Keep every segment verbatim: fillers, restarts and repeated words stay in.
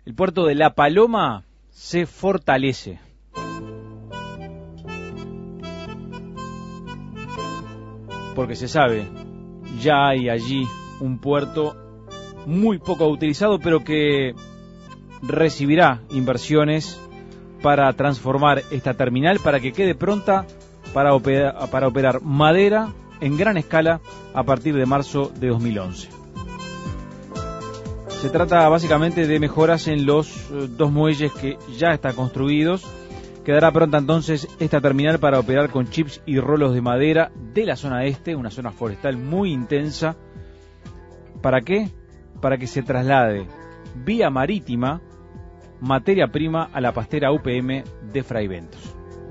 El puerto de La Paloma se fortalece. Porque se sabe, ya hay allí un puerto muy poco utilizado, pero que recibirá inversiones para transformar esta terminal, para que quede pronta para operar, para operar madera en gran escala a partir de marzo de dos mil once. Se trata básicamente de mejoras en los eh, dos muelles que ya están construidos. Quedará pronta entonces esta terminal para operar con chips y rolos de madera de la zona este, una zona forestal muy intensa. ¿Para qué? Para que se traslade vía marítima materia prima a la pastera U P M de Fraiventos.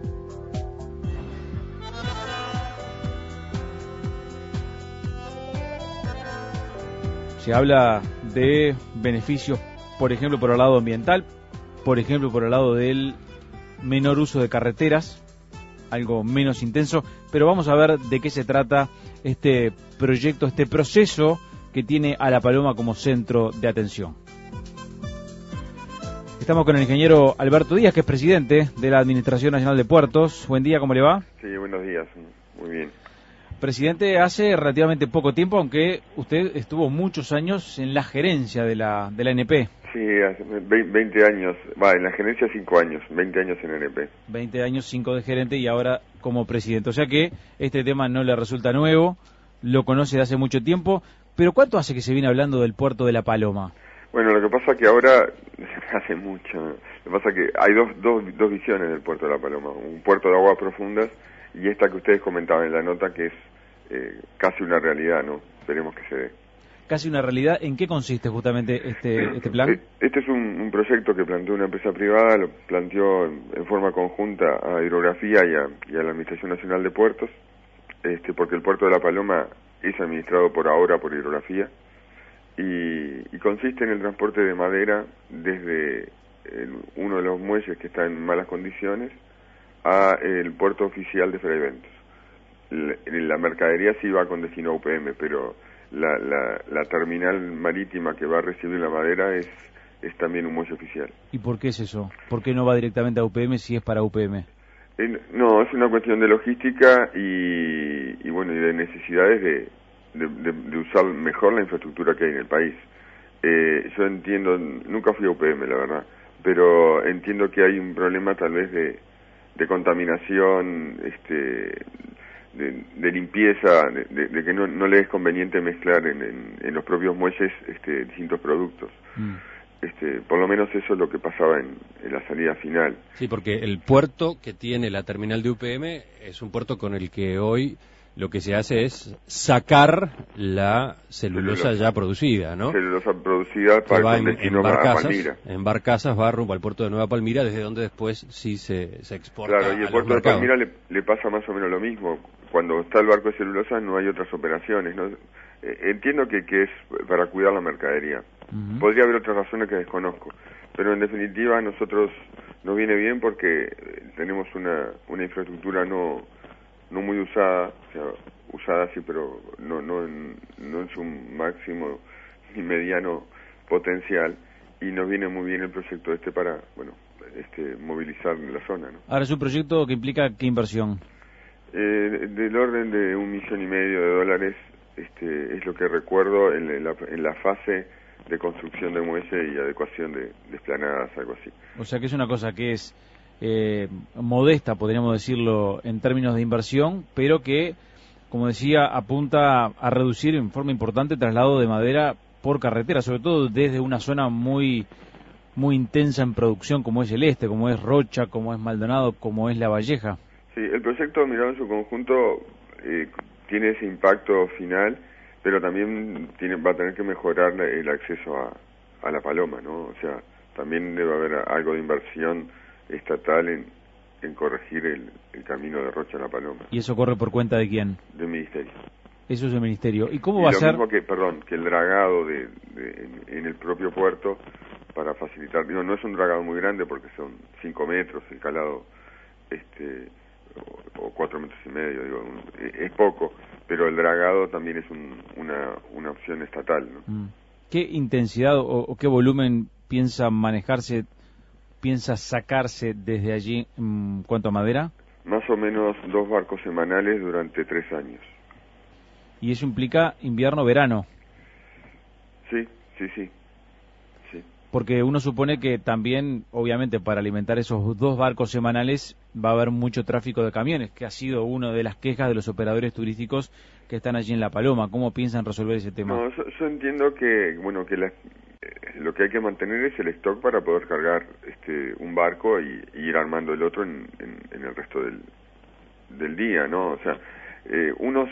Se habla de beneficios, por ejemplo, por el lado ambiental, por ejemplo, por el lado del menor uso de carreteras, algo menos intenso, pero vamos a ver de qué se trata este proyecto, este proceso que tiene a La Paloma como centro de atención. Estamos con el ingeniero Alberto Díaz, que es presidente de la Administración Nacional de Puertos. Buen día, ¿cómo le va? Sí, buenos días, muy bien. Presidente, hace relativamente poco tiempo, aunque usted estuvo muchos años en la gerencia de la de la N P. Sí, hace veinte años, va, en la gerencia cinco años, veinte años en N P. veinte años, cinco de gerente y ahora como presidente. O sea que este tema no le resulta nuevo, lo conoce de hace mucho tiempo, pero ¿cuánto hace que se viene hablando del puerto de La Paloma? Bueno, lo que pasa es que ahora, hace mucho, lo que pasa es que hay dos, dos, dos visiones del puerto de La Paloma, un puerto de aguas profundas y esta que ustedes comentaban en la nota, que es eh, casi una realidad, ¿no? Esperemos que se dé. Casi una realidad. ¿En qué consiste justamente este este plan? Este es un, un proyecto que planteó una empresa privada, lo planteó en, en forma conjunta a Hidrografía y a, y a la Administración Nacional de Puertos, este, porque el puerto de La Paloma es administrado por ahora por Hidrografía y, y consiste en el transporte de madera desde el, uno de los muelles que está en malas condiciones a el puerto oficial de Fraiventos. La, la mercadería sí va con destino a U P M, pero La, la, la terminal marítima que va a recibir la madera es, es también un muelle oficial. ¿Y por qué es eso? ¿Por qué no va directamente a U P M si es para U P M? Eh, no, es una cuestión de logística y, y bueno, y de necesidades de, de, de, de usar mejor la infraestructura que hay en el país. Eh, yo entiendo, nunca fui a U P M, la verdad, pero entiendo que hay un problema tal vez de, de contaminación, este... De, de limpieza, de, de, de que no, no le es conveniente mezclar en, en, en los propios muelles este, distintos productos. Mm. Este, por lo menos eso es lo que pasaba en, en la salida final. Sí, porque el puerto que tiene la terminal de U P M es un puerto con el que hoy lo que se hace es sacar la celulosa, celulosa. ya producida, ¿no? Celulosa producida para va con en, destino en barcazas, a Palmira. En barcazas va rumbo al puerto de Nueva Palmira, desde donde después sí se, se exporta. Claro, y el puerto de Palmira le, le pasa más o menos lo mismo. Cuando está el barco de celulosa no hay otras operaciones, ¿no? Eh, entiendo que, que es para cuidar la mercadería. Uh-huh. Podría haber otras razones que desconozco, pero en definitiva a nosotros nos viene bien porque tenemos una, una infraestructura no no muy usada, o sea, usada sí, pero no no en, no en su máximo ni mediano potencial, y nos viene muy bien el proyecto este para, bueno, este movilizar la zona, ¿no? Ahora es un proyecto que implica ¿qué inversión? Eh, del orden de un millón y medio de dólares, este, es lo que recuerdo en la, en la fase de construcción de muelle y adecuación de, de esplanadas, algo así. O sea que es una cosa que es eh, modesta, podríamos decirlo, en términos de inversión, pero que, como decía, apunta a reducir en forma importante el traslado de madera por carretera, sobre todo desde una zona muy muy intensa en producción como es el este, como es Rocha, como es Maldonado, como es La Valleja. Sí, el proyecto mirado en su conjunto eh, tiene ese impacto final, pero también tiene, va a tener que mejorar el acceso a, a La Paloma, ¿no? O sea, también debe haber algo de inversión estatal en, en corregir el, el camino de Rocha a La Paloma. ¿Y eso corre por cuenta de quién? Del Ministerio. Eso es del Ministerio. ¿Y cómo y va a lo ser? Mismo que, perdón, que el dragado de, de, en, en el propio puerto para facilitar, digo, no es un dragado muy grande porque son cinco metros, el calado, este... o cuatro metros y medio, digo, es poco, pero el dragado también es un, una, una opción estatal, ¿no? ¿Qué intensidad o, o qué volumen piensa manejarse, piensa sacarse desde allí en cuanto a madera? Más o menos dos barcos semanales durante tres años. ¿Y eso implica invierno-verano? Sí, sí, sí. sí. Porque uno supone que también, obviamente, para alimentar esos dos barcos semanales va a haber mucho tráfico de camiones, que ha sido una de las quejas de los operadores turísticos que están allí en La Paloma. ¿Cómo piensan resolver ese tema? No, yo, yo entiendo que, bueno, que la, eh, lo que hay que mantener es el stock para poder cargar este un barco y, y ir armando el otro en, en, en el resto del, del día, ¿no? O sea, eh, unos,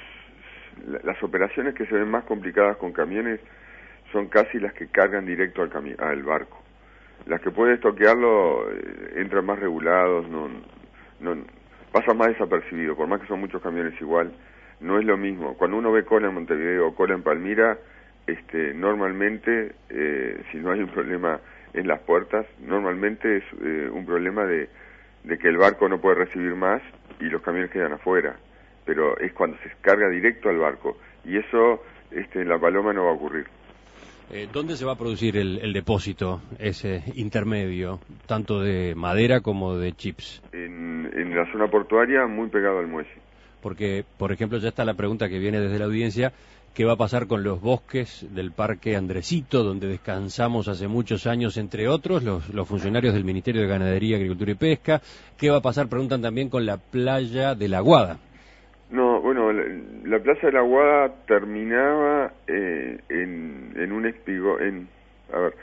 las operaciones que se ven más complicadas con camiones son casi las que cargan directo al, cami al barco. Las que pueden estoquearlo eh, entran más regulados, no, no pasan más desapercibido, por más que son muchos camiones igual. No es lo mismo. Cuando uno ve cola en Montevideo o cola en Palmira, este, normalmente, eh, si no hay un problema en las puertas, normalmente es eh, un problema de, de que el barco no puede recibir más y los camiones quedan afuera. Pero es cuando se carga directo al barco. Y eso este, en La Paloma no va a ocurrir. Eh, ¿Dónde se va a producir el, el depósito, ese intermedio, tanto de madera como de chips? En, en la zona portuaria, muy pegado al muelle. Porque, por ejemplo, ya está la pregunta que viene desde la audiencia, ¿qué va a pasar con los bosques del Parque Andresito, donde descansamos hace muchos años, entre otros, los, los funcionarios del Ministerio de Ganadería, Agricultura y Pesca? ¿Qué va a pasar, preguntan también, con la playa de la Aguada? No, bueno, la, la Plaza de la Aguada terminaba eh, en, en un espigón, en, a ver,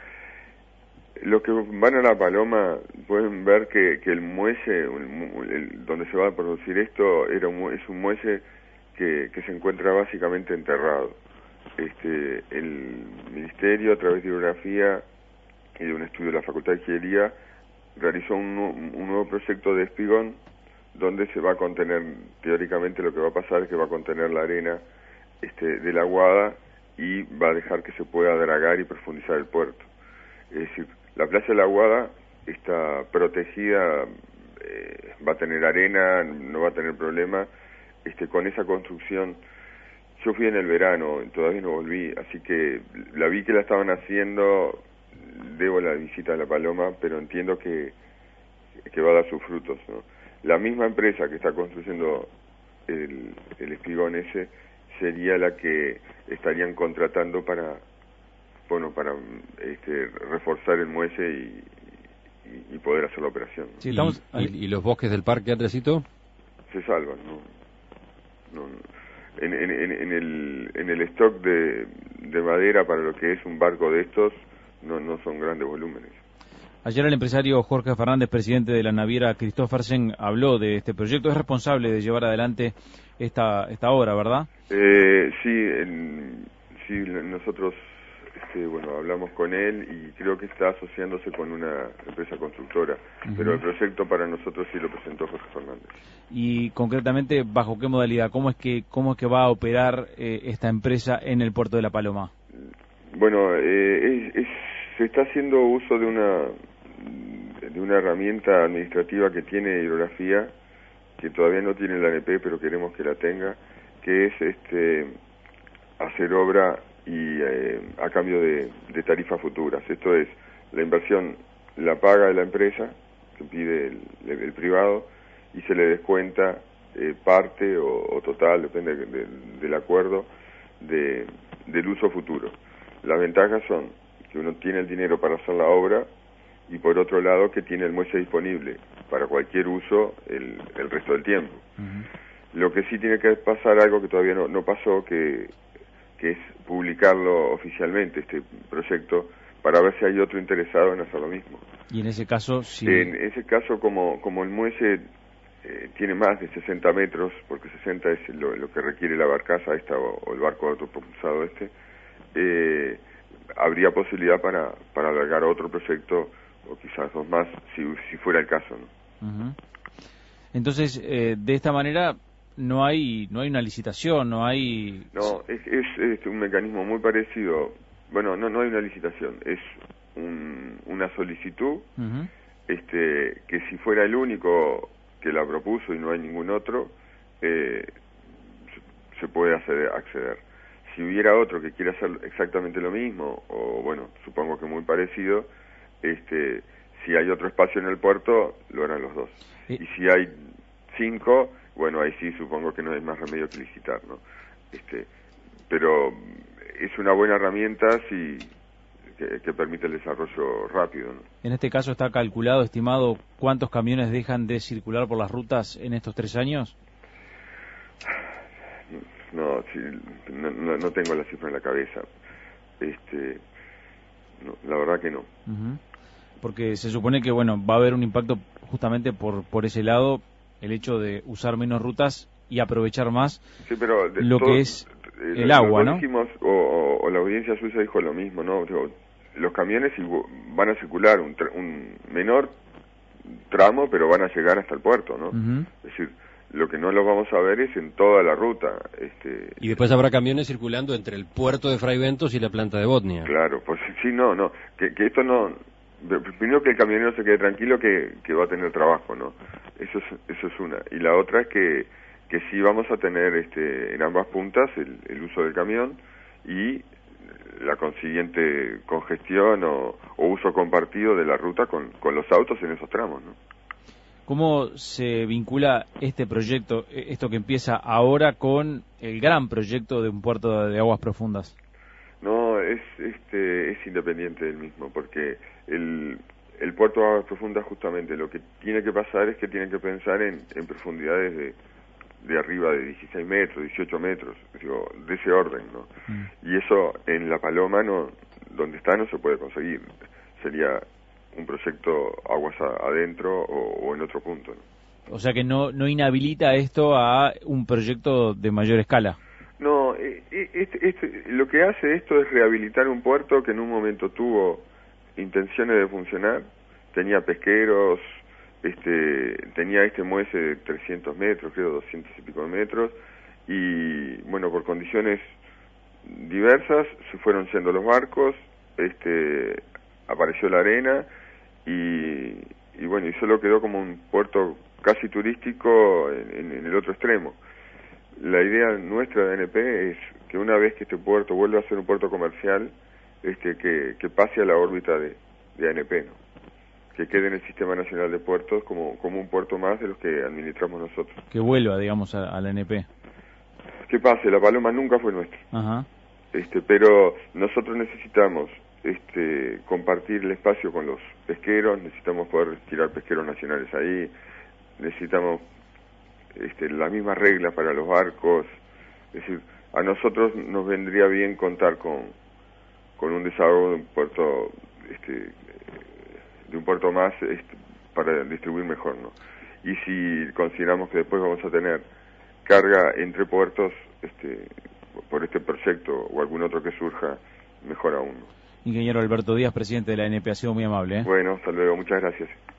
los que van a La Paloma pueden ver que, que el muelle, el, el, donde se va a producir esto, era un, es un muelle que, que se encuentra básicamente enterrado. Este, el Ministerio, a través de hidrografía y de un estudio de la Facultad de Ingeniería, realizó un, un nuevo proyecto de espigón donde se va a contener, teóricamente lo que va a pasar es que va a contener la arena este, de la Aguada y va a dejar que se pueda dragar y profundizar el puerto. Es decir, la playa de la Aguada está protegida, eh, va a tener arena, no va a tener problema. Este, con esa construcción, yo fui en el verano, todavía no volví, así que la vi que la estaban haciendo, debo la visita a La Paloma, pero entiendo que, que va a dar sus frutos, ¿no? La misma empresa que está construyendo el, el espigón ese sería la que estarían contratando para, bueno, para este, reforzar el muelle y, y, y poder hacer la operación, ¿no? Sí, estamos... ¿Y, y, ¿Y los bosques del Parque Andresito? Se salvan, ¿no? no, no. En, en, en, el, en el stock de, de madera para lo que es un barco de estos, no, no son grandes volúmenes. Ayer el empresario Jorge Fernández, presidente de la naviera Christophersen, habló de este proyecto. Es responsable de llevar adelante esta esta obra, ¿verdad? Eh, sí, en, sí, nosotros este, bueno, hablamos con él y creo que está asociándose con una empresa constructora, uh-huh. Pero el proyecto para nosotros sí lo presentó Jorge Fernández. Y concretamente, ¿bajo qué modalidad? ¿Cómo es que cómo es que va a operar eh, esta empresa en el puerto de La Paloma? Bueno, eh, es, es, se está haciendo uso de una de una herramienta administrativa que tiene hidrografía, que todavía no tiene la A N P, pero queremos que la tenga, que es este hacer obra y eh, a cambio de, de tarifas futuras. Esto es, la inversión la paga la empresa, que pide el, el privado, y se le descuenta eh, parte o, o total, depende de, de, del acuerdo, de, del uso futuro. Las ventajas son que uno tiene el dinero para hacer la obra y por otro lado que tiene el muelle disponible para cualquier uso el, el resto del tiempo. Uh-huh. Lo que sí tiene que pasar algo que todavía no, no pasó, que, que es publicarlo oficialmente, este proyecto, para ver si hay otro interesado en hacer lo mismo. Y en ese caso, sí. En ese caso, como, como el muelle eh, tiene más de sesenta metros, porque sesenta es lo, lo que requiere la barcaza esta o, o el barco autopropulsado este, eh, habría posibilidad para, para alargar otro proyecto o quizás dos más, si, si fuera el caso, ¿no? Uh-huh. Entonces, eh, de esta manera no hay no hay una licitación, no hay... No, es, es, es un mecanismo muy parecido. Bueno, no no hay una licitación, es un, una solicitud, uh-huh. este que si fuera el único que la propuso y no hay ningún otro, eh, se puede hacer, acceder. si hubiera otro que quiera hacer exactamente lo mismo, o bueno, supongo que muy parecido, este, si hay otro espacio en el puerto, lo harán los dos. ¿Y, y si hay cinco, bueno, ahí sí supongo que no hay más remedio que licitar, ¿no? Este, pero es una buena herramienta si que, que permite el desarrollo rápido, ¿no? En este caso está calculado, estimado, ¿cuántos camiones dejan de circular por las rutas en estos tres años? No, sí, no, no, no tengo la cifra en la cabeza. Este, no, la verdad que no. Uh-huh. Porque se supone que, bueno, va a haber un impacto justamente por por ese lado, el hecho de usar menos rutas y aprovechar más sí, pero de, lo todo, que es eh, el agua, ¿no? Dijimos, o, o, o la audiencia suiza dijo lo mismo, ¿no? Digo, los camiones van a circular un, un menor tramo, pero van a llegar hasta el puerto, ¿no? Uh-huh. Es decir, lo que no lo vamos a ver es en toda la ruta. Este, y después habrá camiones circulando entre el puerto de Fray Bentos y la planta de Botnia. Claro, pues sí, no, no, que, que esto no... Primero que el camionero se quede tranquilo que, que va a tener trabajo, ¿no? Eso es, eso es una. Y la otra es que, que sí vamos a tener este, en ambas puntas el, el uso del camión y la consiguiente congestión o, o uso compartido de la ruta con, con los autos en esos tramos, ¿no? ¿Cómo se vincula este proyecto, esto que empieza ahora, con el gran proyecto de un puerto de aguas profundas? No, es este es independiente del mismo, porque el, el puerto de aguas profundas justamente lo que tiene que pasar es que tienen que pensar en, en profundidades de, de arriba de dieciséis metros, dieciocho metros, digo, de ese orden, ¿no? Mm. Y eso en La Paloma, no, donde está, no se puede conseguir. Sería un proyecto aguas a, adentro o, o en otro punto, ¿no? O sea que no, no inhabilita esto a un proyecto de mayor escala. No, este, este, lo que hace esto es rehabilitar un puerto que en un momento tuvo intenciones de funcionar, tenía pesqueros, este, tenía este muelle de trescientos metros, creo doscientos y pico metros, y bueno, por condiciones diversas se fueron yendo los barcos, este, apareció la arena y, y bueno, y solo quedó como un puerto casi turístico en, en, en el otro extremo. La idea nuestra de A N P es que una vez que este puerto vuelva a ser un puerto comercial, este, que, que pase a la órbita de, de A N P, ¿no? Que quede en el Sistema Nacional de Puertos como, como un puerto más de los que administramos nosotros. Que vuelva, digamos, a, a la A N P. Que pase, La Paloma nunca fue nuestra. Ajá. Este, pero nosotros necesitamos este, compartir el espacio con los pesqueros, necesitamos poder tirar pesqueros nacionales ahí, necesitamos Este, la misma regla para los barcos, es decir, a nosotros nos vendría bien contar con con un desahogo de un puerto, este, de un puerto más este, para distribuir mejor, ¿no? Y si consideramos que después vamos a tener carga entre puertos, este, por este proyecto o algún otro que surja, mejor aún, ¿no? Ingeniero Alberto Díaz, presidente de la A N P, ha sido muy amable, ¿eh? Bueno, hasta luego, muchas gracias.